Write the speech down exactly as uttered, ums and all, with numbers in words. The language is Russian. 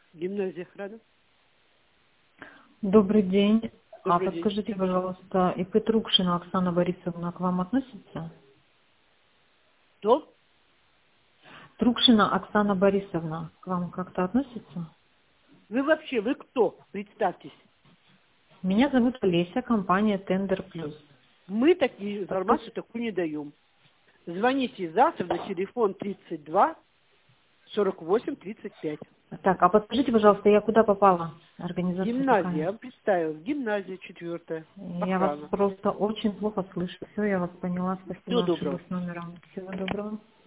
Гимназия охрана. Добрый день. А Добрый день. подскажите, пожалуйста, ИП Трукшина Оксана Борисовна к вам относится? Кто? Трукшина Оксана Борисовна к вам как-то относится? Вы вообще, вы кто? Представьтесь. Меня зовут Олеся, компания Тендер Плюс. Мы такие информацию такую не даем. Звоните завтра на телефон тридцать два сорок восемь тридцать пять. Так, а подскажите, пожалуйста, я куда попала? Организация Гимназия, я какая? вам представил. Гимназия четвертая. Я вас Охрана. просто очень плохо слышу. Все, я вас поняла. Всего Спасибо. доброго. Ошиблась номером. Всего доброго.